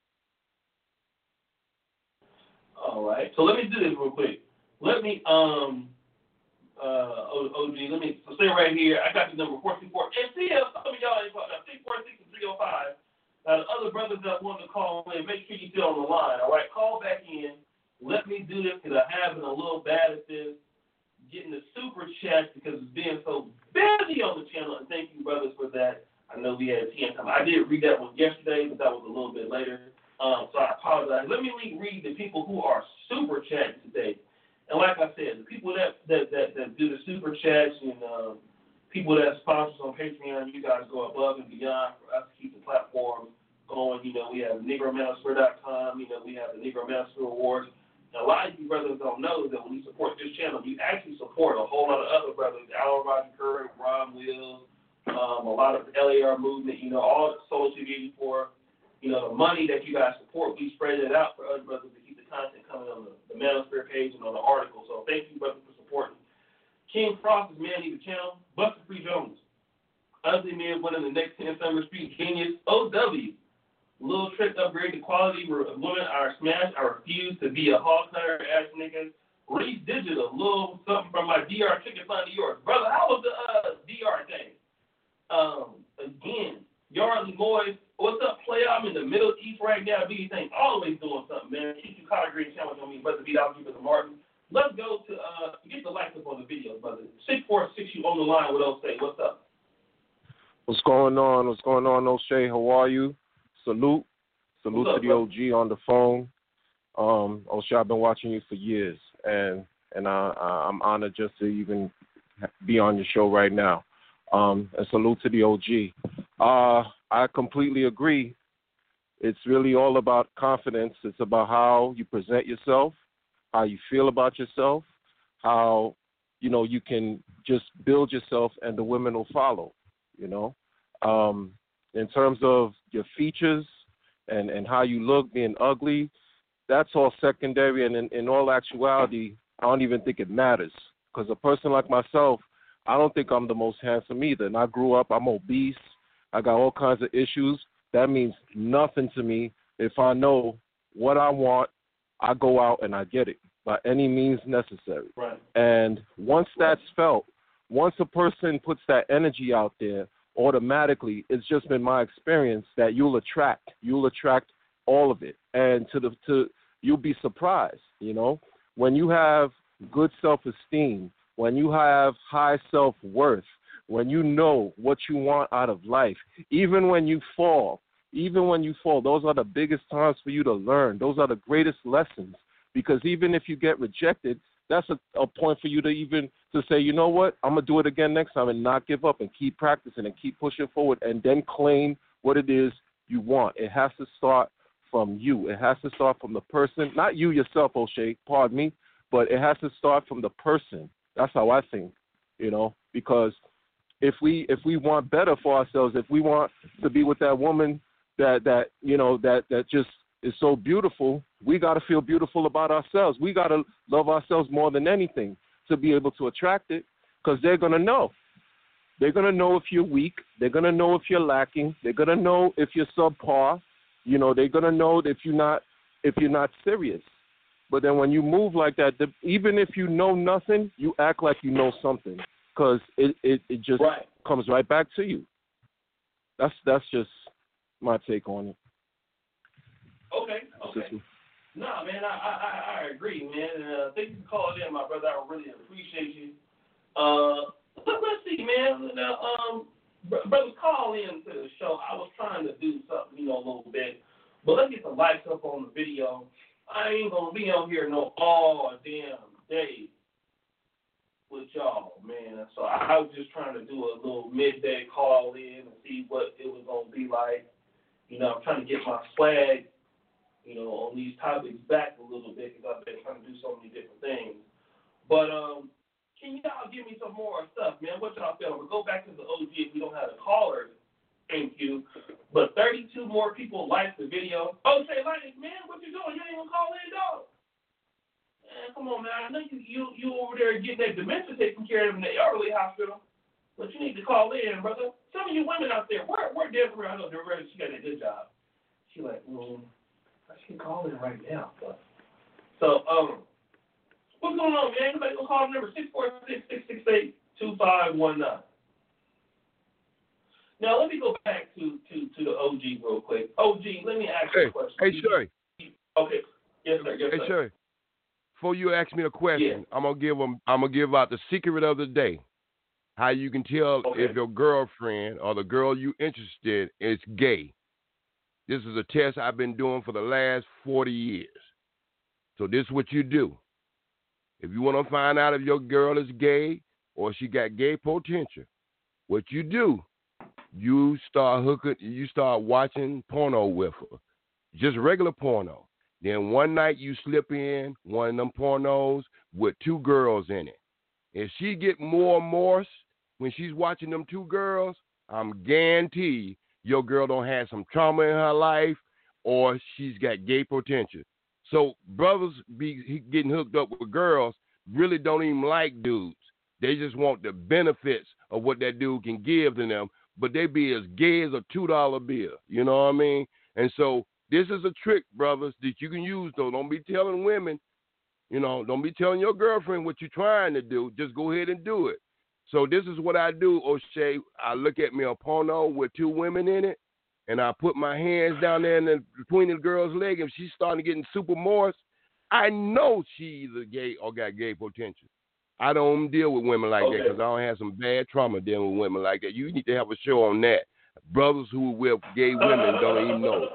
All right. So let me do this real quick. Let me, um, uh, O G, let me so stay right here. I got the number four two four. And see if some of y'all ain't got six four six three oh five. Now, the other brothers that want to call in, make sure you sit on the line. All right. Call back in. Let me do this because I'm having a little bad at this. Getting the super chat because it's being so busy on the channel. And thank you, brothers, for that. I know we had ten time. I did read that one yesterday, but that was a little bit later. Um, so I apologize. Let me read the people who are super chatting today. And like I said, the people that that, that, that do the super chats and um, people that sponsor on Patreon, you guys go above and beyond for us to keep the platform going. You know, we have Negro Manosphere dot com. You know, we have the Negro Manosphere Awards. And a lot of you brothers don't know that when you support this channel, you actually support a whole lot of other brothers, Alan Roger Curry, Ron Wills, um, a lot of the L A R movement, you know, all the Soul T V for, you know, the money that you guys support, we spread it out for other brothers to keep the content coming on the, the Manosphere page and on the article. So thank you, brothers, for supporting. King Frost is Man Eater Channel, Buster Free Jones, Ugly Man winning the next ten Summer Street Genius, O W. Little trick upgrade the quality of women are smashed. I refuse to be a hog hunter ass nigga. Reese Digital, little something from my D R chicken fund New York. Brother, how was the uh, D R thing? Um, again, Yardley Boys, what's up, player? I'm in the Middle East right now. Do you think always doing something, man? Keep your collard green sandwich on me, brother. Beat out Brother Martin. Let's go to uh, get the lights up on the video, brother. Six four six, you on the line with those say. What's up? What's going on? What's going on, O'Shea? How are you? Salute. Salute up, to the bro? O G on the phone. Um, O'Shea, I've been watching you for years, and and I, I, I'm honored just to even be on your show right now. Um, and salute to the O G. Uh, I completely agree. It's really all about confidence. It's about how you present yourself, how you feel about yourself, how, you know, you can just build yourself and the women will follow, you know. Um, in terms of your features and, and how you look, being ugly, that's all secondary. And in, in all actuality, I don't even think it matters. Because a person like myself, I don't think I'm the most handsome either. And I grew up, I'm obese. I got all kinds of issues. That means nothing to me. If I know what I want, I go out and I get it by any means necessary. Right. And once that's felt, once a person puts that energy out there, automatically, it's just been my experience that you'll attract. You'll attract all of it. And to the to you'll be surprised, you know, when you have good self-esteem, when you have high self-worth, when you know what you want out of life, even when you fall, even when you fall, those are the biggest times for you to learn. Those are the greatest lessons, because even if you get rejected, that's a, a point for you to even to say, you know what, I'm going to do it again next time and not give up and keep practicing and keep pushing forward and then claim what it is you want. It has to start from you. It has to start from the person, not you yourself, O'Shea, pardon me, but it has to start from the person. That's how I think, you know, because if we if we want better for ourselves, if we want to be with that woman that, that you know, that, that just is so beautiful, we got to feel beautiful about ourselves. We got to love ourselves more than anything to be able to attract it, because they're going to know. They're going to know if you're weak. They're going to know if you're lacking. They're going to know if you're subpar. You know, they're going to know if you're not if you're not serious. But then when you move like that, the, even if you know nothing, you act like you know something, because it, it, it just Right. comes right back to you. That's that's just my take on it. Okay, okay. No, man, I, I, I agree, man. And, uh, thank you for calling in, my brother. I really appreciate you. Uh, let, let's see, man. Now, um, br- brothers, call in to the show. I was trying to do something, you know, a little bit. But let's get the lights up on the video. I ain't going to be on here no all damn day with y'all, man. So I, I was just trying to do a little midday call in and see what it was going to be like. You know, I'm trying to get my swag, you know, on these topics back a little bit, because I've been trying to do so many different things. But um, can y'all give me some more stuff, man? What y'all feel? We'll go back to the O G if we don't have the callers. Thank you. But thirty-two more people liked the video. Oh, say, like, man, what you doing? You ain't gonna call in, dog. Man, come on, man. I know you you you over there getting that dementia taken care of in the elderly hospital. But you need to call in, brother. Some of you women out there, where where Desiree? I know Desiree, she got a good job. She like, mm, I should call in right now. But so, um, what's going on, man? Anybody gonna call the number six four six, six six eight, two five one nine. Now let me go back to, to, to the O G real quick. O G, let me ask hey, you a question. Hey, Sherry. Okay. Yes, sir. Yes, hey, sir. Sherry. Before you ask me a question, Yeah. I'm gonna give them. I'm gonna give out the secret of the day. How you can tell Okay. if your girlfriend or the girl you interested in is gay. This is a test I've been doing for the last forty years. So this is what you do. If you want to find out if your girl is gay or she got gay potential, what you do, you start hooking, you start watching porno with her, just regular porno. Then one night you slip in one of them pornos with two girls in it. If she get more remorse when she's watching them two girls, I'm guarantee your girl don't have some trauma in her life or she's got gay potential. So brothers be getting hooked up with girls really don't even like dudes. They just want the benefits of what that dude can give to them, but they be as gay as a two dollar bill. You know what I mean? And so this is a trick, brothers, that you can use, though. Don't be telling women, you know, don't be telling your girlfriend what you're trying to do. Just go ahead and do it. So this is what I do, O'Shea. I look at me a porno with two women in it, and I put my hands down there in the, between the girl's leg. If she's starting to get super moist, I know she either gay or got gay potential. I don't deal with women like Okay. that because I don't have some bad trauma dealing with women like that. You need to have a show on that. Brothers who are with gay women don't even know.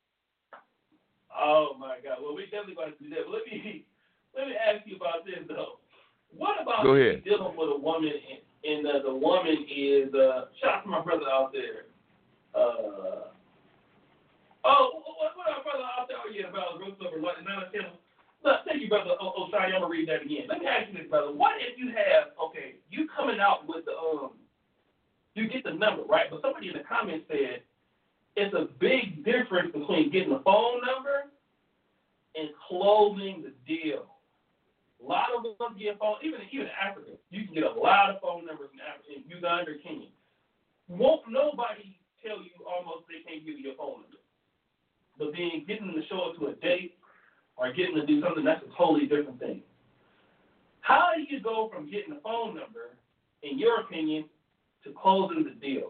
Oh my God! Well, we definitely going to do that. But let me let me ask you about this though. What about Go if ahead. you're dealing with a woman and, and uh, the woman is uh, shout out to my brother out there. Uh, oh, what, what our brother out there? Oh yeah, about Roots over London. Now, look, thank you, brother. Oh, oh, sorry, I'm gonna read that again. Let me ask you this, brother. What if you have okay, you coming out with the um, you get the number right, but somebody in the comments said it's a big difference between getting a phone number and closing the deal. A lot of us get phone, even even in Africa, you can get a lot of phone numbers in Africa, in Uganda or Kenya. Won't nobody tell you almost they can't give you your phone number. But then getting them to show up to a date or getting them to do something, that's a totally different thing. How do you go from getting a phone number, in your opinion, to closing the deal?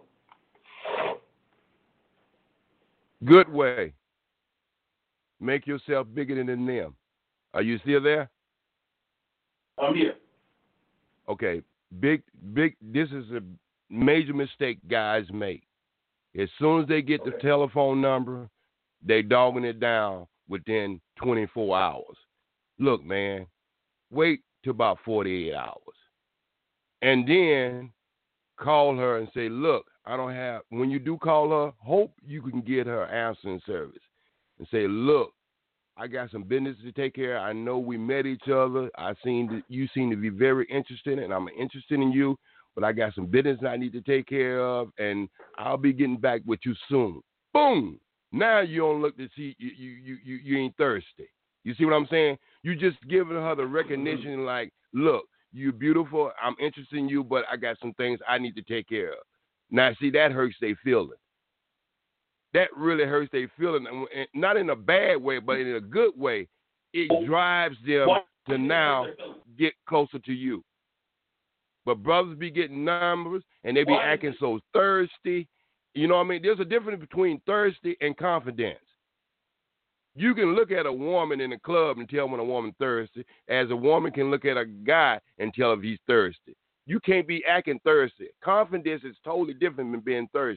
Good way. Make yourself bigger than them. Are you still there? I'm here. Okay. Big, big, this is a major mistake guys make. As soon as they get okay. the telephone number, they dogging it down within twenty-four hours. Look, man, wait till about forty-eight hours. And then call her and say, look, I don't have, when you do call her, hope you can get her answering service. And say, look, I got some business to take care of. I know we met each other. I seen that you seem to be very interested, and I'm interested in you, but I got some business I need to take care of, and I'll be getting back with you soon. Boom. Now you don't look to see, you you you, you ain't thirsty. You see what I'm saying? You just giving her the recognition like, look, you're beautiful. I'm interested in you, but I got some things I need to take care of. Now, see, that hurts their feeling. That really hurts their feeling, and not in a bad way, but in a good way. It drives them to now get closer to you. But brothers be getting numbers, and they be acting so thirsty. You know what I mean? There's a difference between thirsty and confidence. You can look at a woman in a club and tell when a woman's thirsty, as a woman can look at a guy and tell if he's thirsty. You can't be acting thirsty. Confidence is totally different than being thirsty.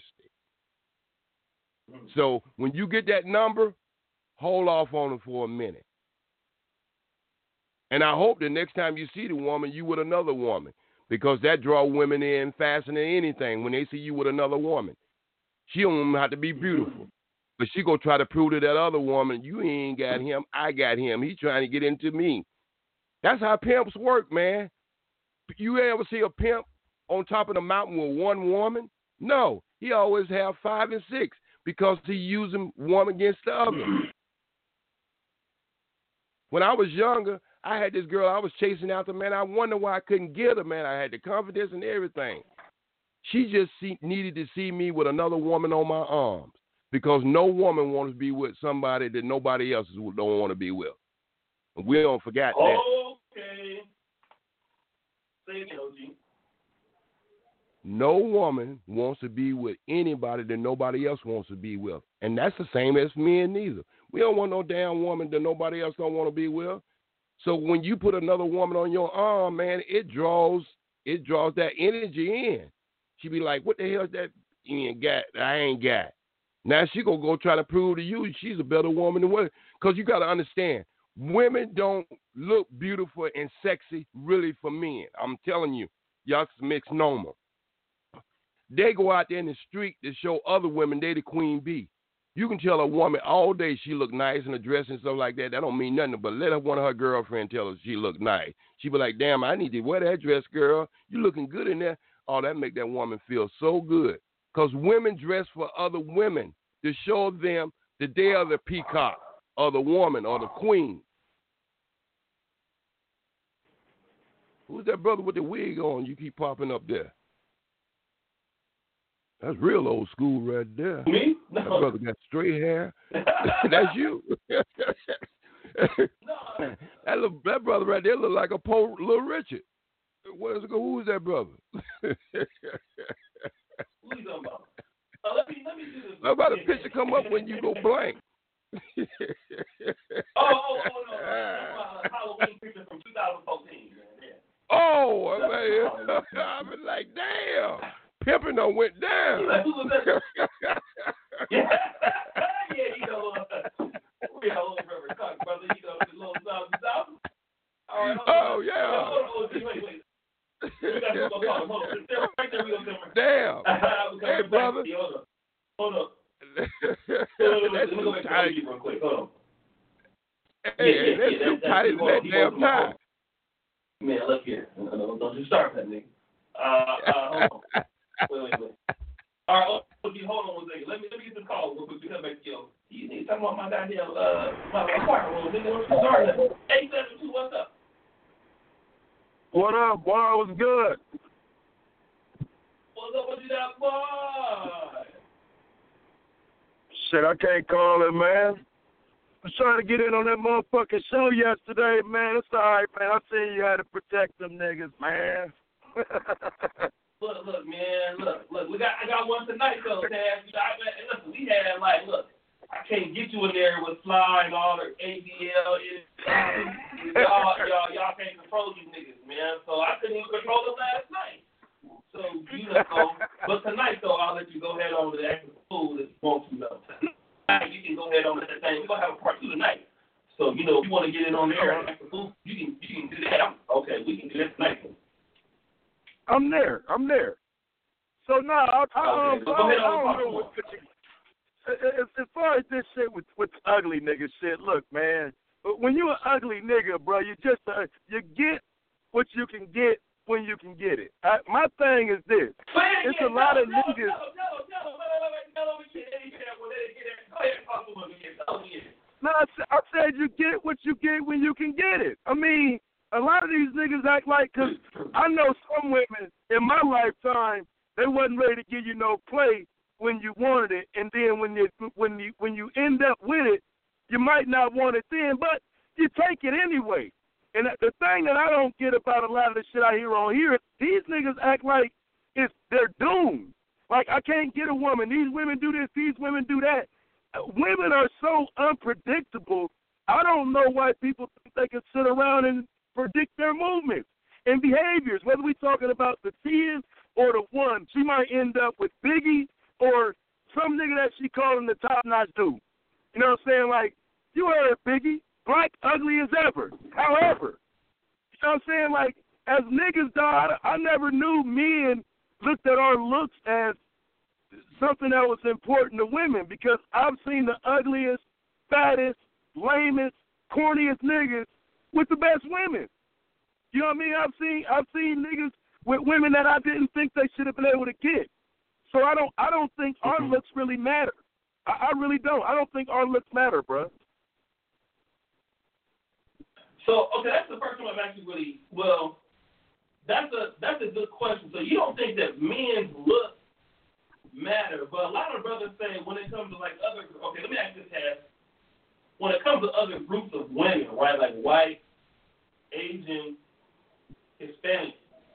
So when you get that number, hold off on it for a minute. And I hope the next time you see the woman, you with another woman, because that draw women in faster than anything when they see you with another woman. She don't have to be beautiful, but she gonna try to prove to that other woman, you ain't got him, I got him. He trying to get into me. That's how pimps work, man. You ever see a pimp on top of the mountain with one woman? No, he always have five and six. Because he using one against the other. When I was younger, I had this girl I was chasing after, man. I wonder why I couldn't get her, man. I had the confidence and everything. She just see, needed to see me with another woman on my arms. Because no woman wants to be with somebody that nobody else don't want to be with. And we don't forget that. Okay. Say it, O G. No woman wants to be with anybody that nobody else wants to be with. And that's the same as men neither. We don't want no damn woman that nobody else don't want to be with. So when you put another woman on your arm, man, it draws it draws that energy in. She be like, what the hell is that you ain't got? I ain't got. Now she gonna go try to prove to you she's a better woman than women. Because you got to understand, women don't look beautiful and sexy really for men. I'm telling you, y'all misnomer. They go out there in the street to show other women they the queen bee. You can tell a woman all day she look nice in a dress and stuff like that. That don't mean nothing, but let her one of her girlfriend tell her she look nice. She be like, damn, I need to wear that dress, girl. You looking good in there. Oh, that make that woman feel so good. Because women dress for other women to show them that they are the peacock or the woman or the queen. Who's that brother with the wig on? You keep popping up there. That's real old school right there. Me? No. That brother got straight hair. That's you. No. that, little, that brother right there look like a poor Little Richard. What is it? Who is that brother? Who you talking about? Uh, let me let me do this. How about a picture come up when you go blank? oh, oh, oh, no. Uh, Halloween picture from two thousand fourteen. Man. Yeah. Oh, Lord, man. I was like, damn. Pimping done went down. Like, who was that? yeah, yeah, you know, uh, we got a little forever talk, brother. You know, the little south south. All right, oh, yeah. Hold on, hold on, wait, wait. We got to go talk. Hold on. Right there, we go different. Damn. hey, brother. Hold on. Hold on. That's Let me go back to tight. you real quick. Hold on. Hey, yeah, yeah, that's yeah, too that, tight in that damn time. Man, look here. Don't, don't you start that, nigga. Uh, uh, hold on. Wait, wait, wait. All right, okay, hold on one second. Let me let me get this call real quick. Come back to you. You need to talk about my goddamn uh my my choir room. Nigga, don't you start that. Eight seven two. What's up? What up, boy? What's good? What's up with you, that boy? Shit, I can't call it, man. I was trying to get in on that motherfucking show yesterday, man. It's all right, man. I seen you had to protect them niggas, man. Look, look, man, look, look. We got, I got one tonight, though, Taz. You know, I, listen, we had like, look, I can't get you in there with Fly and all the A B L. Y'all, y'all, y'all can't control these niggas, man. So I couldn't even control them last night. So you know, but tonight though, I'll let you go ahead on to the actual food if you want to, though. Tonight you can go ahead on to that thing. We're gonna have a part two tonight. So you know, if you want to get in on there and actual food, you can, you can do that. I'm, okay, we can do that tonight. I'm there. I'm there. So no, I, I, okay, um, so I, go ahead I on don't know what you, as, as far as this shit with with ugly nigga shit. Look, man, when you an ugly nigga, bro, you just uh, you get what you can get when you can get it. I, my thing is this: man, it's yeah, a lot no, of no, niggas. No, no, no, no, no, no, we can't get that one. Go ahead and talk to him again. Tell him again. No, I, I said you get what you get when you can get it. I mean, a lot of these niggas act like, because I know some women in my lifetime, they wasn't ready to give you no play when you wanted it, and then when you when you when you end up with it, you might not want it then, but you take it anyway. And the thing that I don't get about a lot of the shit I hear on here, these niggas act like it's they're doomed. Like, I can't get a woman. These women do this. These women do that. Women are so unpredictable. I don't know why people think they can sit around and predict their movements and behaviors, whether we're talking about the ten or the one. She might end up with Biggie or some nigga that she calling the top-notch dude. You know what I'm saying? Like, you heard Biggie, black, ugly as ever. However, you know what I'm saying? Like, as niggas, dog, I, I never knew men looked at our looks as something that was important to women, because I've seen the ugliest, fattest, lamest, corniest niggas with the best women. You know what I mean? I've seen I've seen niggas with women that I didn't think they should have been able to get. So I don't I don't think our looks really matter. I, I really don't. I don't think our looks matter, bro. So okay, that's the first one I've actually really well. That's a that's a good question. So you don't think that men's looks matter, but a lot of brothers say when it comes to like other okay, let me ask this, Taz. When it comes to other groups of women, right, like white, Asian, Hispanic,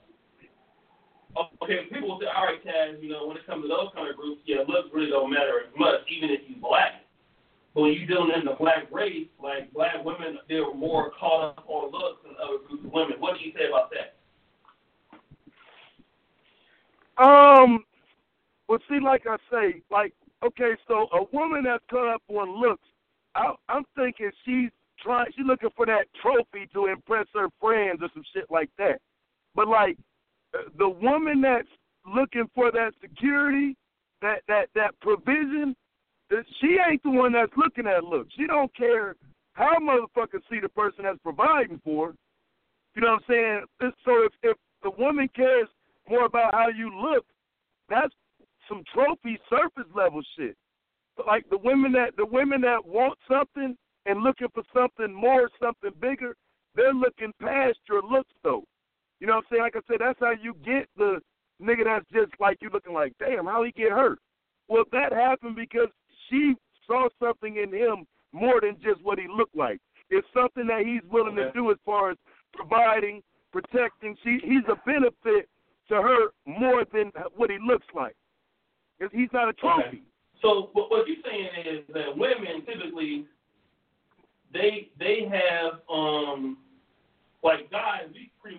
okay, people will say, all right, Taz, you know, when it comes to those kind of groups, yeah, looks really don't matter as much, even if you're black. But when you're dealing in the black race, like black women, they're more caught up on looks than other groups of women. What do you say about that? Um, well, see, like I say, like, okay, so a woman that's caught up on looks, I, I'm thinking she's trying, she's looking for that trophy to impress her friends or some shit like that. But like the woman that's looking for that security, that that that provision, she ain't the one that's looking at looks. She don't care how motherfuckers see the person that's providing for her. You know what I'm saying? So if if the woman cares more about how you look, that's some trophy surface level shit. Like the women that the women that want something and looking for something more, something bigger, they're looking past your looks though. You know what I'm saying? Like I said, that's how you get the nigga that's just like you looking like, damn, how he get hurt? Well, that happened because she saw something in him more than just what he looked like. It's something that he's willing okay. to do as far as providing, protecting. She, he's a benefit to her more than what he looks like. Because he's not a trophy. Okay. So what you're saying is that women typically, they they have, um, like guys, we pretty much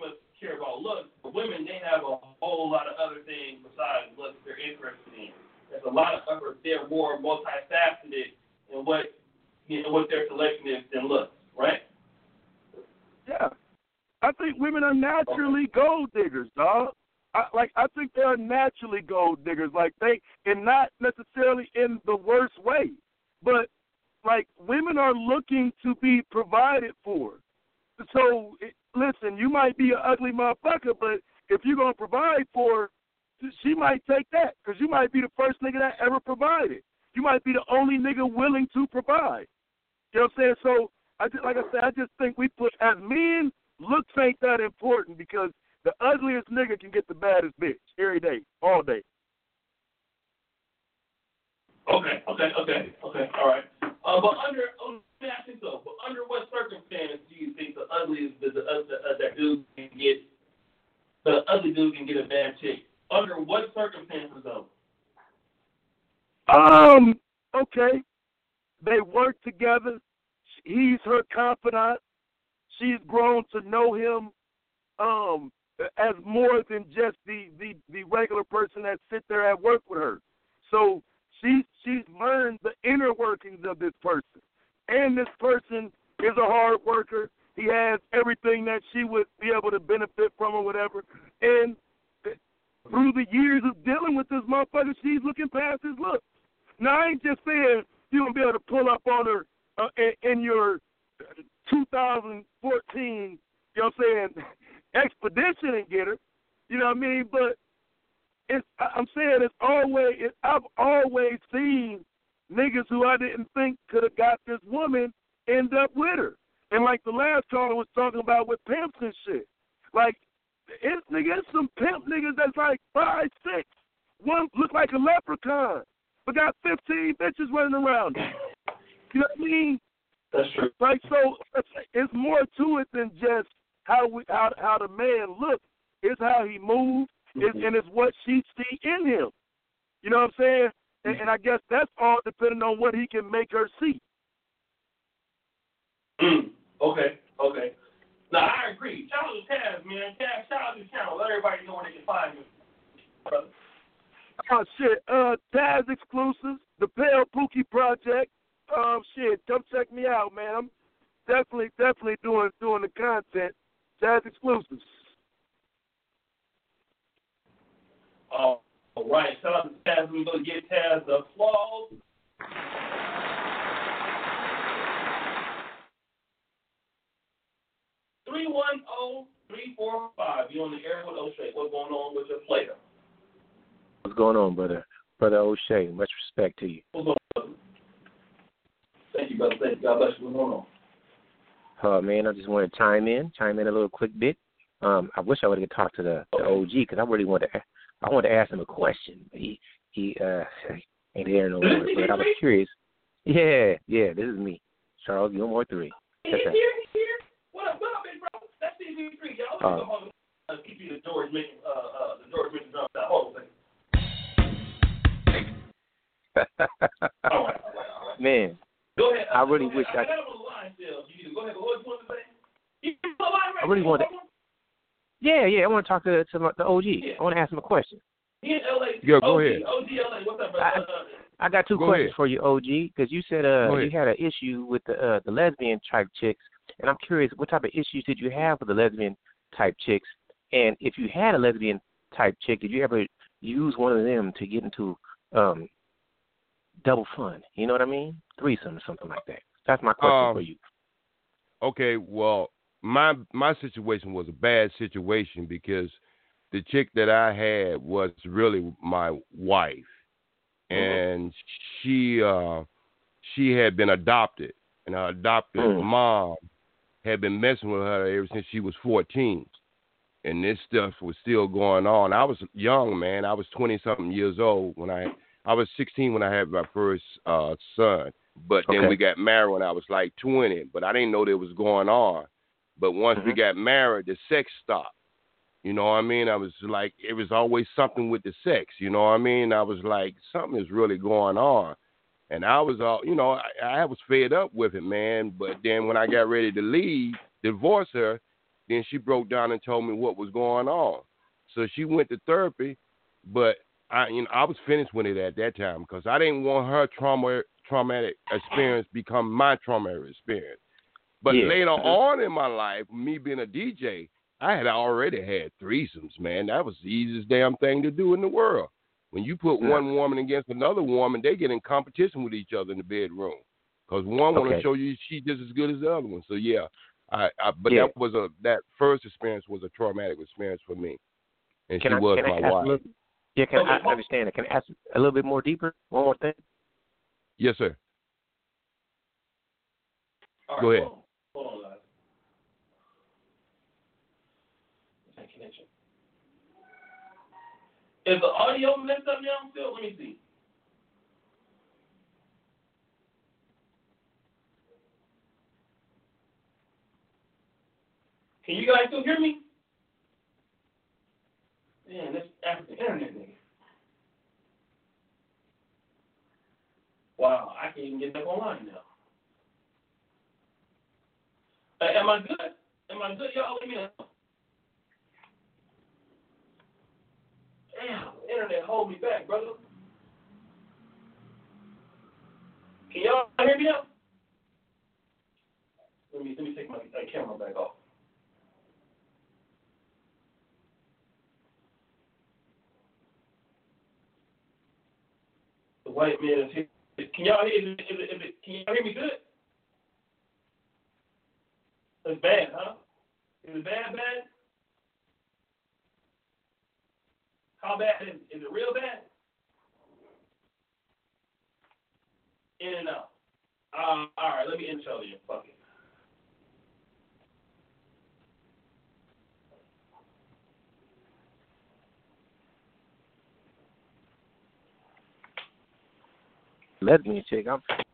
care about looks. But women, they have a whole lot of other things besides looks they're interested in. There's a lot of others. They're more multifaceted in what you know what their selection is than looks, right? Yeah, I think women are naturally gold diggers, dog. I, like I think they are naturally gold diggers. Like they, and not necessarily in the worst way, but like women are looking to be provided for. So it, listen, you might be an ugly motherfucker, but if you're gonna provide for her, she might take that because you might be the first nigga that ever provided. You might be the only nigga willing to provide. You know what I'm saying? So I just, like I said, I just think we put as men, looks ain't that important because the ugliest nigga can get the baddest bitch every day, all day. Okay, okay, okay, okay, all right. Uh, but under, let me ask you so, but under what circumstance do you think the ugliest, the, the, uh, the, uh, that dude can get, the ugly dude can get a bad chick? Under what circumstances though? Um, okay. They work together. He's her confidant. She's grown to know him um, as more than just the, the, the regular person that sits there at work with her. So she, she's learned the inner workings of this person. And this person is a hard worker. He has everything that she would be able to benefit from or whatever. And through the years of dealing with this motherfucker, she's looking past his looks. Now, I ain't just saying you're going to be able to pull up on her uh, in, in your two thousand fourteen, you know what I'm saying, expedition and get her. You know what I mean? But it's, I'm saying it's always, it, I've always seen niggas who I didn't think could have got this woman end up with her. And like the last caller was talking about with pimps and shit. Like, it's, nigga, it's some pimp niggas that's like five, six. One look like a leprechaun, but got fifteen bitches running around him. You know what I mean? That's true. Like, so it's more to it than just how we, how, how the man looks. It's how he moves, mm-hmm. it's, and it's what she see in him. You know what I'm saying? Mm-hmm. And, and I guess that's all depending on what he can make her see. Mm. Okay, okay. Now, I agree. Shout out to Taz, man. Taz, shout out to the channel. Let everybody know where they can find you, brother. Oh, shit. Uh, Taz Exclusives, the Pale Pookie Project. Um, shit, come check me out, man. I'm definitely, definitely doing doing the content. Taz Exclusives. Oh, all right. Shout out to Taz. We're going to get Taz the applause. three one zero, three four five. You're on the air with O'Shea. What's going on with your player? What's going on, brother? Brother O'Shea, much respect to you. What's going on? Thank you, brother. Thank you. God bless you. What's going on? Uh, man, I just want to chime in, chime in a little quick bit. Um, I wish I would have talked to the, the O G because I really wanted to, I wanted to ask him a question. He he uh ain't there no more, but I was curious. Yeah, yeah, this is me, Charles Gilmore three. He's here. He's here. What up, what up, big bro? That's C G three. Y'all uh, going to keep you the George making uh uh the George making drum sound. Hold on a second. all right, all right, all right. Man. Go ahead. I really ahead. wish I. I got him on the line still. You go ahead. What you want to say? You on the line right I really want to. Yeah, yeah. I want to talk to to my, the O G. Yeah. I want to ask him a question. He in L A. Yeah, go O G, ahead. O G L A. What's up, brother? I, I got two go questions ahead. for you, O G, because you said uh you had an issue with the uh, the lesbian type chicks, and I'm curious what type of issues did you have with the lesbian type chicks, and if you had a lesbian type chick, did you ever use one of them to get into um double fun? You know what I mean? Threesome or something like that. That's my question um, for you. Okay, well, my my situation was a bad situation because the chick that I had was really my wife, and mm-hmm. she uh, she had been adopted, and her adopted mm. mom had been messing with her ever since she was fourteen, and this stuff was still going on. I was young, man. I was twenty something years old when I I was sixteen when I had my first uh, son. But then okay. we got married when I was like twenty, but I didn't know that was going on. But once mm-hmm. we got married, the sex stopped. You know what I mean? I was like, it was always something with the sex. You know what I mean? I was like, something is really going on. And I was all, you know, I, I was fed up with it, man. But then when I got ready to leave, divorce her, Then she broke down and told me what was going on. So she went to therapy, but I, you know, I was finished with it at that time because I didn't want her trauma, traumatic experience become my traumatic experience. But yeah. later on in my life, me being a D J, I had already had threesomes, man. That was the easiest damn thing to do in the world. When you put yeah. one woman against another woman, they get in competition with each other in the bedroom because one want to Okay. show you she's just as good as the other one. So yeah, I, I but Yeah. that was a that first experience was a traumatic experience for me, and Can she I, was can my I ask wife. A little, yeah, can I understand it? Can I ask a little bit more deeper? One more thing. Yes, sir. All right, Go ahead. Hold on, hold on guys. That connection. Is the audio messed up now still? Let me see. Can you guys still hear me? Man, this African internet nigga. Wow, I can't even get back online now. Uh, am I good? Am I good? Y'all let me know. Damn, the internet hold me back, brother. Can y'all hear me now? Let me let me take my uh, camera back off. The white man is here. Can y'all hear? Is it, is it, is it, can y'all hear me good? It's bad, huh? Is it bad, bad? How bad is it? Is it real bad? In and out. Uh, all right, let me intro you. Fuck it. Lesbian chick. I'm